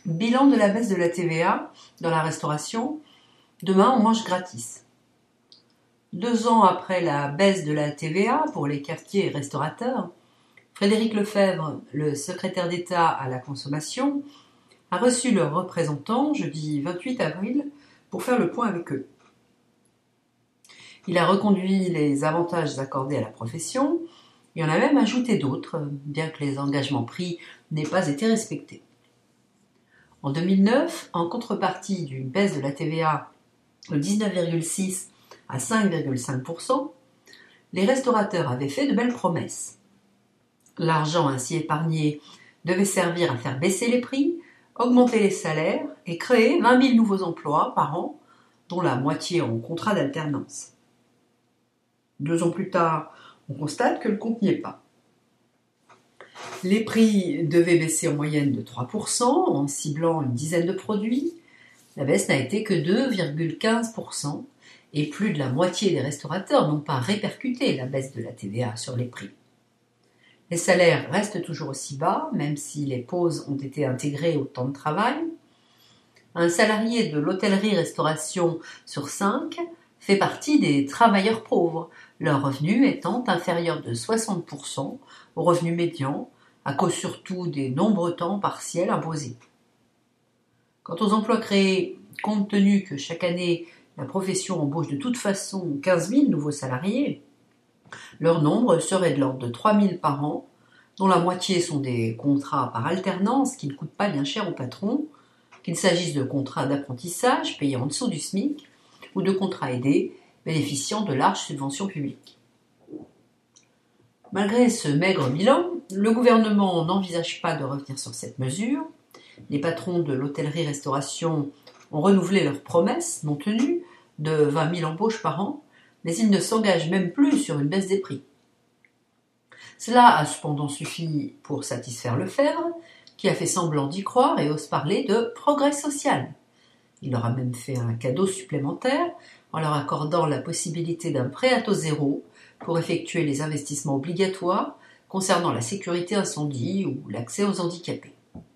Bilan de la baisse de la TVA dans la restauration. Demain, on mange gratis. 2 ans après la baisse de la TVA pour les cafetiers et restaurateurs, Frédéric Lefebvre, le secrétaire d'État à la consommation, a reçu leurs représentants jeudi 28 avril pour faire le point avec eux. Il a reconduit les avantages accordés à la profession et en a même ajouté d'autres, bien que les engagements pris n'aient pas été respectés. En 2009, en contrepartie d'une baisse de la TVA de 19,6 à 5,5%, les restaurateurs avaient fait de belles promesses. L'argent ainsi épargné devait servir à faire baisser les prix, augmenter les salaires et créer 20 000 nouveaux emplois par an, dont la moitié en contrat d'alternance. 2 ans plus tard, on constate que le compte n'y est pas. Les prix devaient baisser en moyenne de 3% en ciblant une dizaine de produits. La baisse n'a été que 2,15% et plus de la moitié des restaurateurs n'ont pas répercuté la baisse de la TVA sur les prix. Les salaires restent toujours aussi bas, même si les pauses ont été intégrées au temps de travail. Un salarié de l'hôtellerie-restauration sur 5 fait partie des travailleurs pauvres, leur revenu étant inférieur de 60% au revenu médian, à cause surtout des nombreux temps partiels imposés. Quant aux emplois créés, compte tenu que chaque année la profession embauche de toute façon 15 000 nouveaux salariés, leur nombre serait de l'ordre de 3 000 par an, dont la moitié sont des contrats par alternance qui ne coûtent pas bien cher au patron, qu'il s'agisse de contrats d'apprentissage payés en dessous du SMIC ou de contrats aidés bénéficiant de larges subventions publiques. Malgré ce maigre bilan, le gouvernement n'envisage pas de revenir sur cette mesure. Les patrons de l'hôtellerie-restauration ont renouvelé leurs promesses non tenues de 20 000 embauches par an, mais ils ne s'engagent même plus sur une baisse des prix. Cela a cependant suffi pour satisfaire Lefebvre, qui a fait semblant d'y croire et ose parler de progrès social. Il leur a même fait un cadeau supplémentaire en leur accordant la possibilité d'un prêt à taux zéro pour effectuer les investissements obligatoires concernant la sécurité incendie ou l'accès aux handicapés.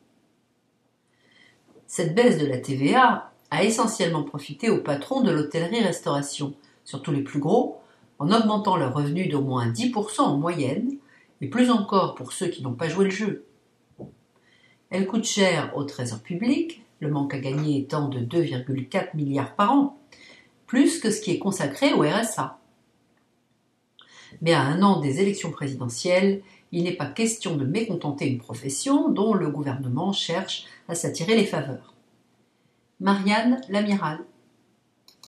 Cette baisse de la TVA a essentiellement profité aux patrons de l'hôtellerie-restauration, surtout les plus gros, en augmentant leurs revenus d'au moins 10% en moyenne, et plus encore pour ceux qui n'ont pas joué le jeu. Elle coûte cher au trésor public, le manque à gagner étant de 2,4 milliards par an, plus que ce qui est consacré au RSA. Mais à 1 an des élections présidentielles, il n'est pas question de mécontenter une profession dont le gouvernement cherche à s'attirer les faveurs. Marianne Lamiral.